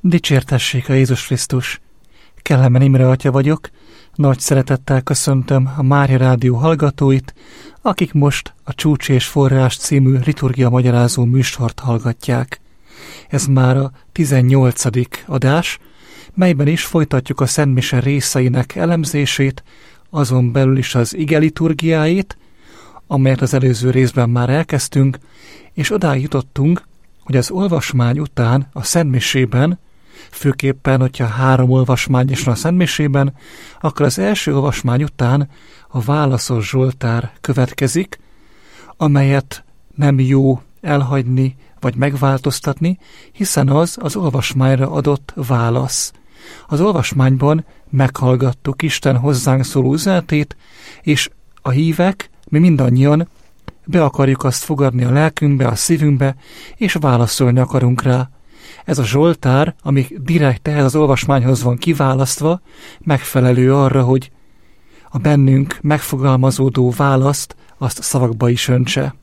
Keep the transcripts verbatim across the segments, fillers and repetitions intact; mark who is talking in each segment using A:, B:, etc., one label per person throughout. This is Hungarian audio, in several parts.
A: Dicsértessék a Jézus Krisztus! Kellemen Imre atya vagyok, nagy szeretettel köszöntöm a Mária Rádió hallgatóit, akik most a Csúcs és Forrás című liturgia magyarázó műsort hallgatják. Ez már a tizennyolcadik adás, melyben is folytatjuk a Szentmise részeinek elemzését, azon belül is az ige liturgiáit, amelyet az előző részben már elkezdtünk, és odáig jutottunk, hogy az olvasmány után a Szentmisében, főképpen, hogyha három olvasmány is van a Szentmisében, akkor az első olvasmány után a válaszos Zsoltár következik, amelyet nem jó elhagyni vagy megváltoztatni, hiszen az az olvasmányra adott válasz. Az olvasmányban meghallgattuk Isten hozzánk szóló üzenetét, és a hívek, mi mindannyian be akarjuk azt fogadni a lelkünkbe, a szívünkbe, és válaszolni akarunk rá. Ez a Zsoltár, ami direkt ehhez az olvasmányhoz van kiválasztva, megfelelő arra, hogy a bennünk megfogalmazódó választ azt szavakba is öntse.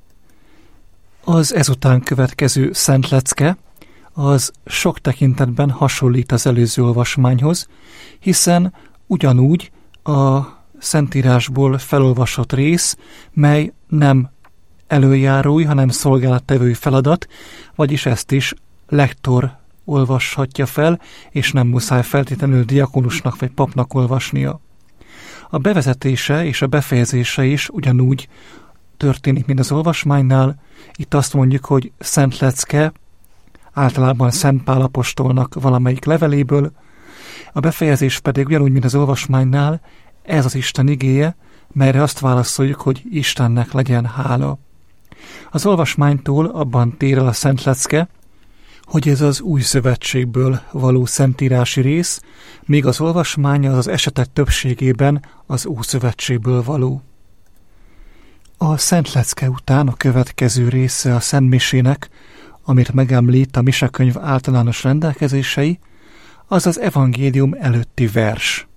A: Az ezután következő Szent Lecke az sok tekintetben hasonlít az előző olvasmányhoz, hiszen ugyanúgy a Szentírásból felolvasott rész, mely nem előjárói, hanem szolgálattevői feladat, vagyis ezt is lektor olvashatja fel, és nem muszáj feltétlenül diakonusnak vagy papnak olvasnia. A bevezetése és a befejezése is ugyanúgy történik, mint az olvasmánynál. Itt azt mondjuk, hogy Szent Lecke, általában Szent Pál apostolnak valamelyik leveléből, a befejezés pedig ugyanúgy, mint az olvasmánynál, ez az Isten igéje, melyre azt válaszoljuk, hogy Istennek legyen hála. Az olvasmánytól abban tér el a Szent Lecke, hogy ez az új szövetségből való szentírási rész, míg az olvasmány az az esetek többségében az ószövetségből való. A Szent Lecke után a következő része a Szentmisének, amit megemlít a misekönyv általános rendelkezései, az az evangélium előtti vers.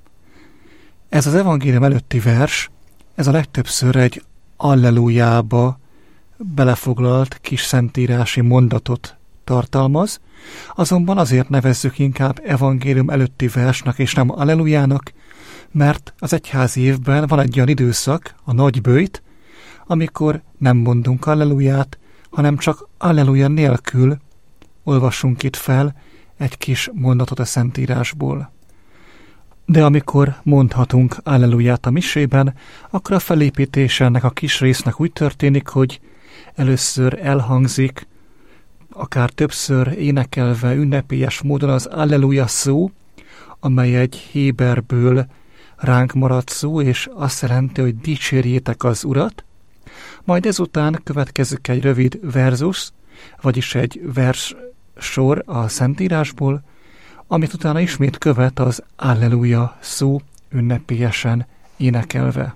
A: Ez az evangélium előtti vers, ez a legtöbbször egy allelújába belefoglalt kis szentírási mondatot tartalmaz, azonban azért nevezzük inkább evangélium előtti versnek és nem allelujának, mert az egyházi évben van egy olyan időszak, a nagyböjt, amikor nem mondunk alleluját, hanem csak alleluja nélkül olvasunk itt fel egy kis mondatot a Szentírásból. De amikor mondhatunk alleluját a misében, akkor a felépítése ennek a kis résznek úgy történik, hogy először elhangzik, akár többször énekelve ünnepélyes módon az alleluja szó, amely egy héberből ránk maradt szó, és azt jelenti, hogy dicsérjétek az Urat, majd ezután következik egy rövid verzus, vagyis egy vers sor a Szentírásból, amit utána ismét követ az alleluja szó ünnepélyesen énekelve.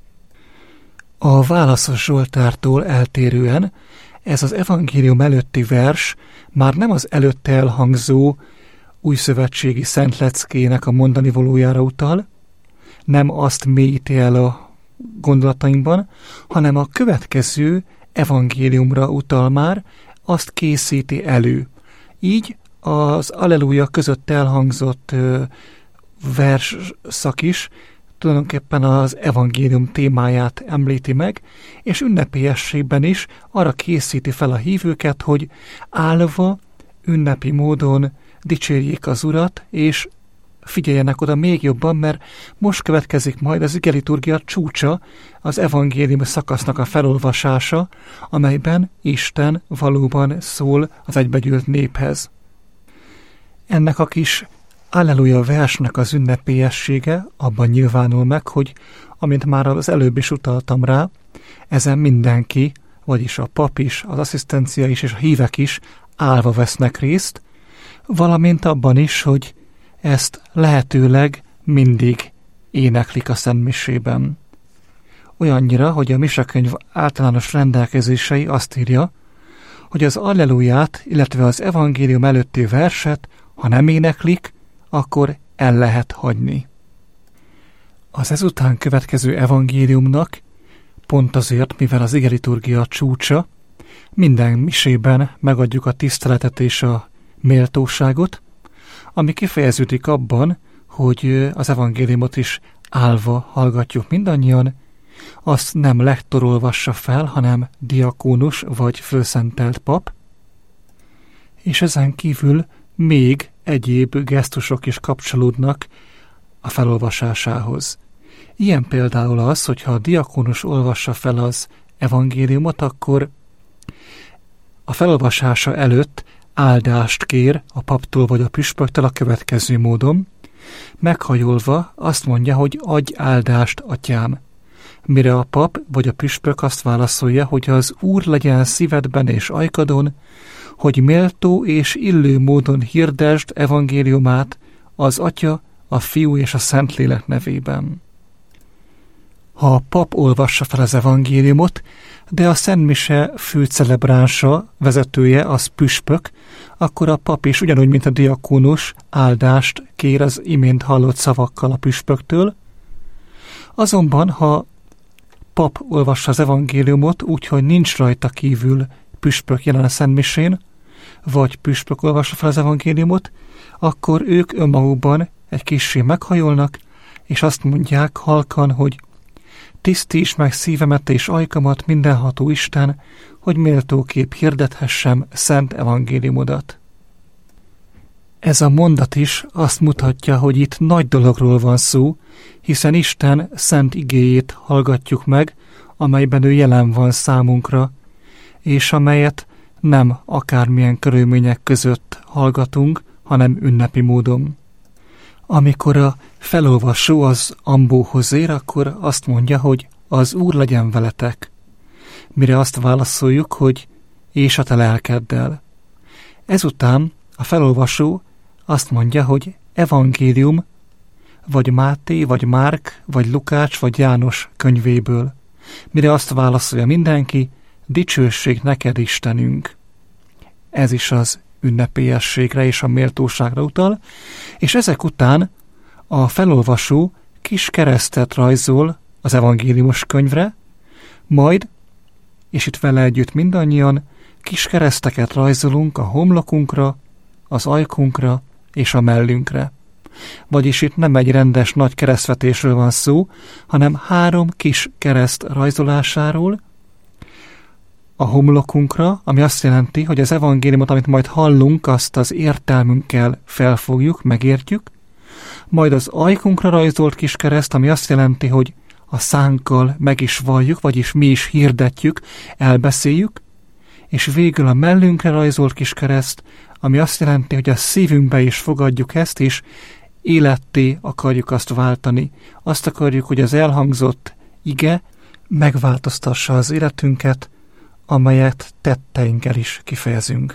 A: A válaszos Zsoltártól eltérően ez az evangélium előtti vers már nem az előtte elhangzó újszövetségi Szent Leckének a mondani valójára utal, nem azt mélyíti el a gondolatainkban, hanem a következő evangéliumra utal már, azt készíti elő. Így az alleluja között elhangzott ö, versszak is tulajdonképpen az evangélium témáját említi meg, és ünnepélyességben is arra készíti fel a hívőket, hogy állva, ünnepi módon dicsérjék az Urat, és figyeljenek oda még jobban, mert most következik majd az igeliturgia csúcsa, az evangélium szakasznak a felolvasása, amelyben Isten valóban szól az egybegyűlt néphez. Ennek a kis alleluja versnek az ünnepélyessége abban nyilvánul meg, hogy, amint már az előbb is utaltam rá, ezen mindenki, vagyis a pap is, az asszisztencia is és a hívek is állva vesznek részt, valamint abban is, hogy ezt lehetőleg mindig éneklik a Szentmisében. Olyannyira, hogy a misekönyv általános rendelkezései azt írja, hogy az alleluját, illetve az evangélium előtti verset, ha nem éneklik, akkor el lehet hagyni. Az ezután következő evangéliumnak, pont azért, mivel az igeliturgia csúcsa, minden misében megadjuk a tiszteletet és a méltóságot, ami kifejeződik abban, hogy az evangéliumot is állva hallgatjuk mindannyian, azt nem lektor olvassa fel, hanem diakónus vagy fölszentelt pap, és ezen kívül még egyéb gesztusok is kapcsolódnak a felolvasásához. Ilyen például az, hogyha a diakónus olvassa fel az evangéliumot, akkor a felolvasása előtt áldást kér a paptól vagy a püspöktől a következő módon. Meghajolva azt mondja, hogy adj áldást, atyám. Mire a pap vagy a püspök azt válaszolja, hogy az Úr legyen szívedben és ajkadon, hogy méltó és illő módon hirdesd evangéliumát az Atya, a Fiú és a Szentlélek nevében. Ha a pap olvassa fel az evangéliumot, de a szentmise főcelebránsa, vezetője az püspök, akkor a pap is ugyanúgy, mint a diakónus áldást kér az imént hallott szavakkal a püspöktől. Azonban, ha pap olvassa az evangéliumot, úgyhogy nincs rajta kívül püspök jelen a szentmisén, vagy püspök olvassa fel az evangéliumot, akkor ők önmagukban egy kissé meghajolnak, és azt mondják halkan, hogy tisztíts meg szívemet és ajkamat, mindenható Isten, hogy méltóképp hirdethessem szent evangéliumodat. Ez a mondat is azt mutatja, hogy itt nagy dologról van szó, hiszen Isten szent igéjét hallgatjuk meg, amelyben ő jelen van számunkra, és amelyet nem akármilyen körülmények között hallgatunk, hanem ünnepi módon. Amikor a felolvasó az ambóhoz ér, akkor azt mondja, hogy az Úr legyen veletek. Mire azt válaszoljuk, hogy és a te lelkeddel. Ezután a felolvasó azt mondja, hogy evangélium, vagy Máté, vagy Márk, vagy Lukács, vagy János könyvéből. Mire azt válaszolja mindenki, dicsőség neked, Istenünk. Ez is az ünnepélyességre és a méltóságra utal, és ezek után a felolvasó kis keresztet rajzol az evangéliumos könyvre, majd, és itt vele együtt mindannyian, kis kereszteket rajzolunk a homlokunkra, az ajkunkra és a mellünkre. Vagyis itt nem egy rendes nagy keresztvetésről van szó, hanem három kis kereszt rajzolásáról, a homlokunkra, ami azt jelenti, hogy az evangéliumot, amit majd hallunk, azt az értelmünkkel felfogjuk, megértjük, majd az ajkunkra rajzolt kis kereszt, ami azt jelenti, hogy a szánkkal meg is valljuk, vagyis mi is hirdetjük, elbeszéljük, és végül a mellünkre rajzolt kis kereszt, ami azt jelenti, hogy a szívünkbe is fogadjuk ezt, és életté akarjuk azt váltani. Azt akarjuk, hogy az elhangzott ige megváltoztassa az életünket, amelyet tetteinkkel is kifejezünk.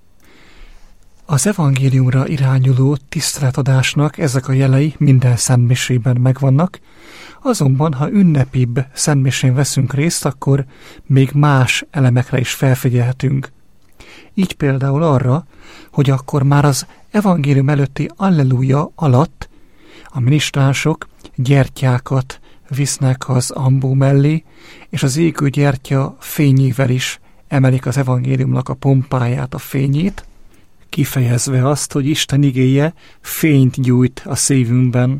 A: Az evangéliumra irányuló tiszteletadásnak ezek a jelei minden szentmisében megvannak, azonban, ha ünnepibb szentmisén veszünk részt, akkor még más elemekre is felfigyelhetünk. Így például arra, hogy akkor már az evangélium előtti alleluja alatt a minisztránsok gyertyákat visznek az ambó mellé, és az égő gyertya fényével is emelik az evangéliumnak a pompáját, a fényét, kifejezve azt, hogy Isten igéje fényt gyújt a szívünkben.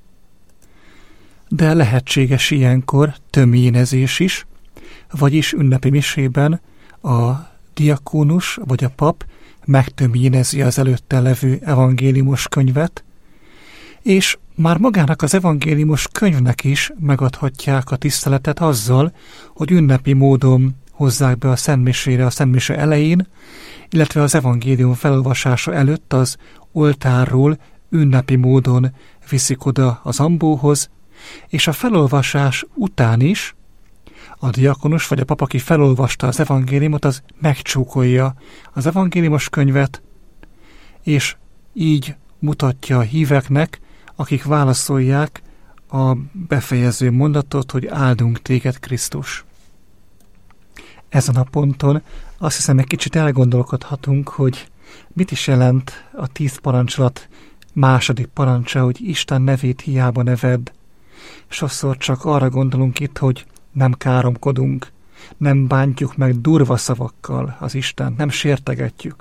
A: De lehetséges ilyenkor tömjénezés is, vagyis ünnepi misében a diakónus vagy a pap megtömjénezi az előtte levő evangéliumos könyvet, és már magának az evangéliumos könyvnek is megadhatják a tiszteletet azzal, hogy ünnepi módon hozzák be a szentmisére a szentmise elején, illetve az evangélium felolvasása előtt az oltárról ünnepi módon viszik oda az ambóhoz, és a felolvasás után is a diakonus vagy a pap, aki felolvasta az evangéliumot, az megcsókolja az evangéliumos könyvet, és így mutatja a híveknek, akik válaszolják a befejező mondatot, hogy áldunk téged, Krisztus. Ezen a ponton azt hiszem, egy kicsit elgondolkodhatunk, hogy mit is jelent a tíz parancsolat második parancsa, hogy Isten nevét hiába nevedd. Sokszor csak arra gondolunk itt, hogy nem káromkodunk, nem bántjuk meg durva szavakkal az Istent, nem sértegetjük.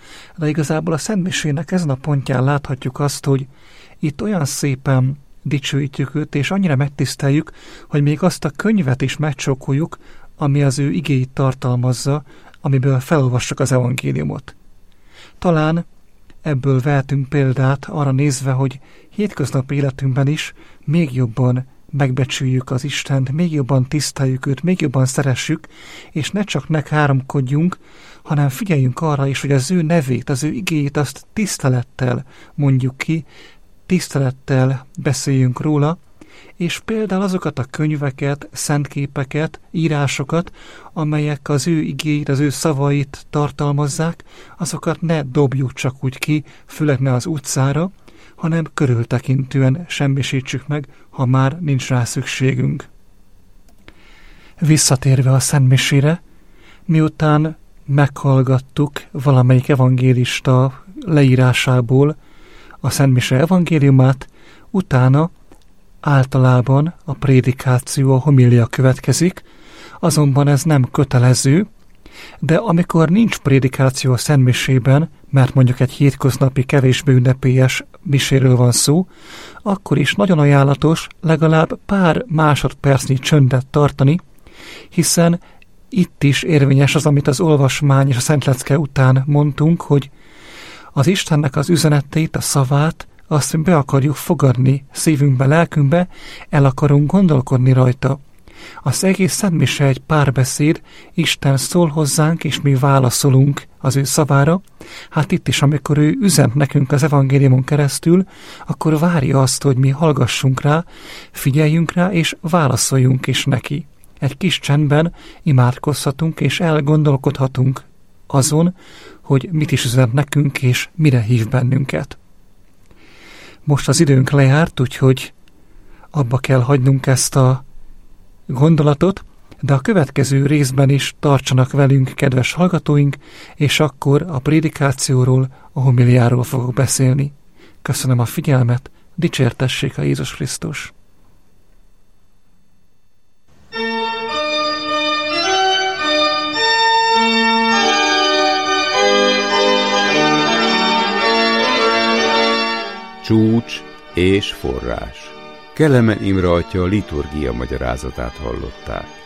A: de igazából a szentmisének ezen a pontján láthatjuk azt, hogy itt olyan szépen dicsőítjük őt, és annyira megtiszteljük, hogy még azt a könyvet is megcsókoljuk, ami az ő igéit tartalmazza, amiből felolvassuk az evangéliumot. Talán ebből vehetünk példát arra nézve, hogy hétköznapi életünkben is még jobban megbecsüljük az Istent, még jobban tiszteljük őt, még jobban szeressük, és ne csak ne káromkodjunk, hanem figyeljünk arra is, hogy az ő nevét, az ő igéjét azt tisztelettel mondjuk ki, tisztelettel beszéljünk róla, és például azokat a könyveket, szentképeket, írásokat, amelyek az ő igéit, az ő szavait tartalmazzák, azokat ne dobjuk csak úgy ki, főleg ne az utcára, hanem körültekintően semmisítsük meg, ha már nincs rá szükségünk. Visszatérve a szentmisére, miután meghallgattuk valamelyik evangélista leírásából a szentmise evangéliumát, utána általában a prédikáció, a homilia következik, azonban ez nem kötelező, de amikor nincs prédikáció a szentmisében, mert mondjuk egy hétköznapi, kevésbé ünnepélyes miséről van szó, akkor is nagyon ajánlatos legalább pár másodpercnyi csöndet tartani, hiszen itt is érvényes az, amit az olvasmány és a szentlecke után mondtunk, hogy az Istennek az üzenetét, a szavát, azt be akarjuk fogadni szívünkbe, lelkünkbe, el akarunk gondolkodni rajta. Az egész szentmise egy párbeszéd, Isten szól hozzánk, és mi válaszolunk az ő szavára. Hát itt is, amikor ő üzent nekünk az evangéliumon keresztül, akkor várja azt, hogy mi hallgassunk rá, figyeljünk rá, és válaszoljunk is neki. Egy kis csendben imádkozhatunk, és elgondolkodhatunk azon, hogy mit is üzent nekünk, és mire hív bennünket. Most az időnk lejárt, úgyhogy abba kell hagynunk ezt a gondolatot, de a következő részben is tartsanak velünk, kedves hallgatóink, és akkor a prédikációról, a homiliáról fogok beszélni. Köszönöm a figyelmet, dicsértessék a Jézus Krisztus!
B: Csúcs és forrás. Kelemen Imre atya liturgia magyarázatát hallották.